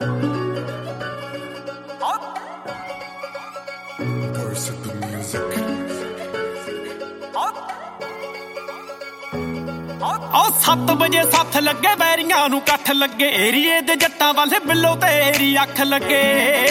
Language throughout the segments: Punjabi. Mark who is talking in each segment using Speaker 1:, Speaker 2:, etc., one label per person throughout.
Speaker 1: 7 ਵਜੇ ਸੱਥ ਲੱਗੇ ਬੈਰੀਆਂ ਨੂੰ ਕੱਠ ਲੱਗੇ ਏਰੀਏ ਦੇ ਜੱਟਾਂ ਵਾਲੇ ਬਿੱਲੋ ਤੇਰੀ ਅੱਖ ਲੱਗੇ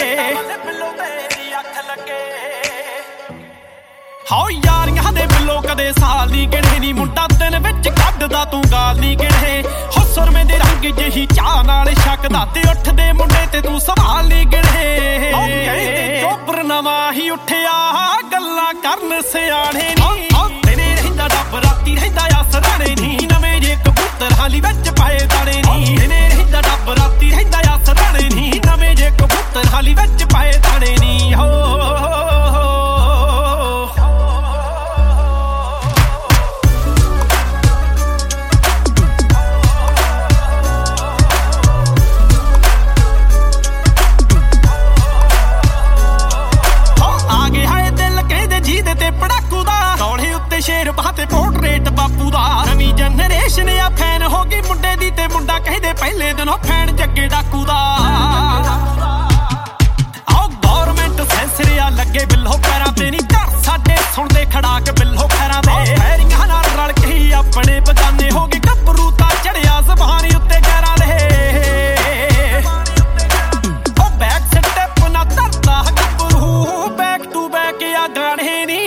Speaker 1: ਹਾਓ ਯਾਰੀਆਂ ਦੇ ਬਿੱਲੋ ਕਦੇ ਸਾਲ ਨਹੀਂ ਗਿਣੇ ਨੀ ਮੁੰਡਾ ਦਿਨ ਵਿੱਚ ਕੱਢਦਾ ਤੂੰ ਗਾਲ ਨਹੀਂ ਗਿਣੇ ਹੋ ਸੁਰਮੇ ਦੇ ਰੰਗ ਜਿਹੀ ਚਾਹ ਨਾਲ ਛਕਦਾ ਤੇ ਉੱਠਦੇ ਮੁੰਡੇ ਤੇ ਤੂੰ ਸਵਾਲ ਨਹੀਂ ਗਿਣੇ ਕਹਿੰਦੇ ਚੋਬਰ ਨਵਾਂ ਹੀ ਉੱਠਿਆ ਗੱਲਾਂ ਕਰਨ ਸਿਆਣੇ ਨੀ ਦਿਨੇ ਰਹਿੰਦਾ ਡੱਬ ਰਾਤੀ ਰਹਿੰਦਾ ਆ ਸਰਾਣੇ ਨੀ ਨਵੇਂ ਜੇ ਕਬੂਤਰ ਹਾਲੀ ਵਿੱਚ ਪਾਏ ਦਾਣੇ ਨੀ ਦਿਨੇ ਰਹਿੰਦਾ ਡੱਬ ਰਾਤੀ ਰਹਿੰਦਾ ਆ ਸਰਾਣੇ ਨੀ ਨਵੇਂ ਜੇ ਕਬੂਤਰ ਹਾਲੀ ਵਿੱਚ ਪਾਏ ਦਾਣੇ ਨੀ ਹੋ ਸ਼ੇਰ ਬਾਤੇ ਪੋਰਟਰੇਟ ਬਾਪੂ ਦਾ ਨਵੀਂ ਜਨਰੇਸ਼ਨ ਆ ਫੈਨ ਹੋ ਗਈ ਮੁੰਡੇ ਦੀ ਤੇ ਮੁੰਡਾ ਕਹਿੰਦੇ ਪਹਿਲੇ ਦਿਨੋਂ ਫੈਨ ਜੱਗੇ ਡਾਕੂ ਦਾ ਆਓ ਗੌਰਮੈਂਟ ਸੈਂਸਰ ਆ ਲੱਗੇ ਬਿੱਲੋ ਪੈਰਾਂ ਤੇ ਨਹੀਂ ਘਰ ਸਾਡੇ ਸੁਣਦੇ ਖੜਾਕ ਬਿੱਲੋ ਪੈਰਾਂ ਦੇ ਪੈਰੀਆਂ ਨਾਲ ਰਲ ਕੇ ਹੀ ਆਪਣੇ ਬਗਾਨੇ ਹੋ ਗਏ ਗੱਭਰੂ ਤਾਂ ਚੜਿਆ ਜ਼ਬਾਨ ਉੱਤੇ ਗੈਰਾਂ ਦੇ ਉਹ ਬੈਕ ਸਟੈਪ ਨਾ ਧਰਦਾ ਗੱਭਰੂ ਬੈਕ ਟੂ ਬੈਕ ਆ ਗਾਣੇ ਨੀ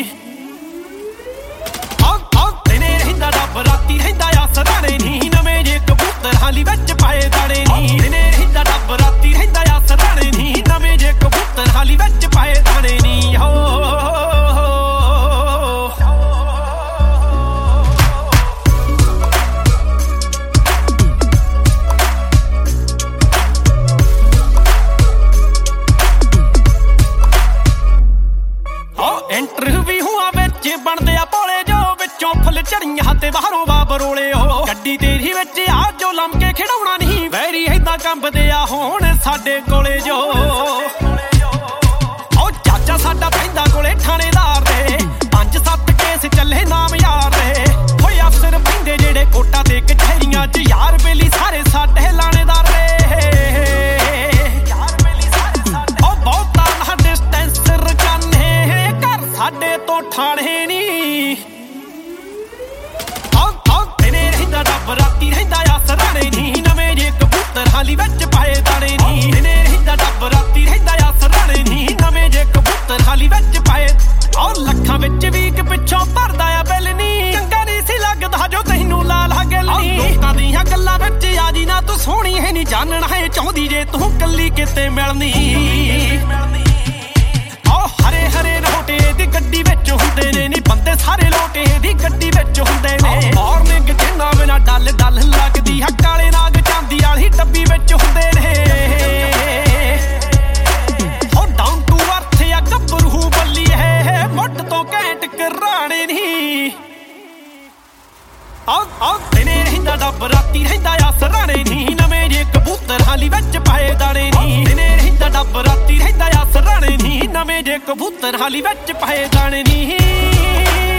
Speaker 1: ਰਾਤੀ ਰਹਿੰਦਾ ਆ ਸਰਾਣੇ ਨੀ ਨਵੇਂ ਜੇ ਕਬੂਤਰ ਹਾਲੀ ਵਿੱਚ ਪਾਏ ਦਾਣੇ ਨੀ ਦਿਨੇ ਰਹਿੰਦਾ ਡੱਬ ਰਾਤੀ ਰਹਿੰਦਾ ਆ ਸਰਾਣੇ ਨੀ ਨਵੇਂ ਜੇ ਕਬੂਤਰ ਹਾਲੀ ਵਿੱਚ ਪਾਏ ਦਾਣੇ ਨੀ ਹੋ ਇੰਟਰਵਿਊਆਂ ਵਿੱਚ ਬਣਦੇ ਆ ਭੋਲੇ ਜੋ ਵਿੱਚੋਂ ਫੁੱਲ ਝੜੀਆਂ ਤੇ ਬਾਹਰੋਂ ਬਾਬਰੋਲੇ ਹੋ ਗੱਡੀ ਤੇਰੀ ਵਿੱਚ ਆ ਜੋ ਲੰਮਕੇ ਖਿਡਾਉਣਾ ਨਹੀਂ ਵੈਰੀ ਏਦਾਂ ਕੰਬਦੇ ਆ ਹੁਣ ਸਾਡੇ ਕੋਲੇ ਜੋ ਉਹ ਚਾਚਾ ਸਾਡਾ ਪੈਂਦਾ ਕੋਲੇ ਥਾਣੇਦਾਰ ਦੇ 5-7 ਕੇਸ ਚੱਲੇ ਨਾਮ ਯਾਰ ਦੇ ਹੋਏ ਅਫਸਰ ਪੈਂਦੇ ਜਿਹੜੇ ਕੋਟਾਂ ਤੇ ਕਚਹਿਰੀਆਂ 'ਚ ਯਾਰ ਬੇਲੀ ਸਾਰੇ ਸਾਡੇ ਲਾਣੇਦਾਰ ਦੇ ਉਹ ਬਹੁਤਾ ਨਾ ਡਿਸਟੈਂਸ ਰਕਾਨੇ ਘਰ ਸਾਡੇ ਤੋਂ ਠਾਣੇ ਨੀ ਡੱਬ ਰਾਤੀ ਰਹਿੰਦਾ ਆ ਸਰਾਣੇ ਨੀ ਨਵੇਂ ਜੇ ਕਬੂਤਰ ਹਾਲੀ ਵਿੱਚ ਪਾਏ ਦਾਣੇ ਨੀ ਦਿਨੇ ਰਹਿੰਦਾ ਡੱਬ ਰਾਤੀ ਰਹਿੰਦਾ ਆ ਸਰਾਣੇ ਨੀ ਨਵੇਂ ਜੇ ਕਬੂਤਰ ਹਾਲੀ ਵਿੱਚ ਪਾਏ ਔਰ ਲੱਖਾਂ ਵਿੱਚ ਵੀ ਇੱਕ ਪਿੱਛੋਂ ਭਰਦਾ ਆ ਬਿੱਲ ਨੀ ਚੰਗਾ ਨਹੀਂ ਸੀ ਲੱਗਦਾ ਜੋ ਤੈਨੂੰ ਲਾ ਲਾ ਗੱਲ ਨੀ ਲੋਕਾਂ ਦੀਆਂ ਗੱਲਾਂ ਵਿੱਚ ਆ ਜੀ ਨਾ ਤੂੰ ਸੋਹਣੀ ਹੈ ਨੀ ਜਾਣਨਾ ਹੈ ਚਾਹੁੰਦੀ ਜੇ ਤੂੰ ਕੱਲੀ ਕਿਤੇ ਮਿਲਣੀ ਓ ਹਰੇ ਹਰੇ ਲੋਟੇ ਦੀ ਗੱਡੀ ਵਿੱਚ ਹੁੰਦੇ ਨੇ ਨੀ ਬੰਦੇ ਸਾਰੇ ਲੋਟੇ ਦੀ ਗੱਡੀ ਵਿੱਚ ਹੁੰਦੇ ਨੇ ਮਾਰਨਿੰਗ ਜਿੰਨਾ ਬਿਨਾ ਡੱਲ ਡੱਲ ਲੱਗਦੀ ਆ ਕਾਲੇ ਨਾਗ ਚਾਂਦੀ ਵਾਲੀ ਡੱਬੀ ਵਿੱਚ ਹੁੰਦੇ ਨੇ ਹੋ ਡਾਊਨ ਟੂ ਅਰਥ ਆ ਗੱਭਰੂ ਬੱਲੀ ਹੈ ਮੁੱਢ ਤੋਂ ਘੈਂਟ ਕਰਾਣੇ ਨੀ ਆਹ ਦਿਨੇ ਰਹਿੰਦਾ ਡੱਬ ਰਾਤੀ ਰਹਿੰਦਾ ਆ ਸਰਾਣੇ ਨੀ ਨਵੇਂ ਜੇ ਕਬੂਤਰ ਹਾਲੀ ਵਿੱਚ ਪਾਏ ਦਾਣੇ ਨੀ ਦਿਨੇ ਰਹਿੰਦਾ ਡੱਬ ਰਾਤੀ ਰਹਿੰਦਾ ਆ ਸਰਾਣੇ ਨੀ ਨਵੇਂ ਜੇ ਕਬੂਤਰ ਹਾਲੀ ਵਿੱਚ ਪਾਏ ਦਾਣੇ ਨੀ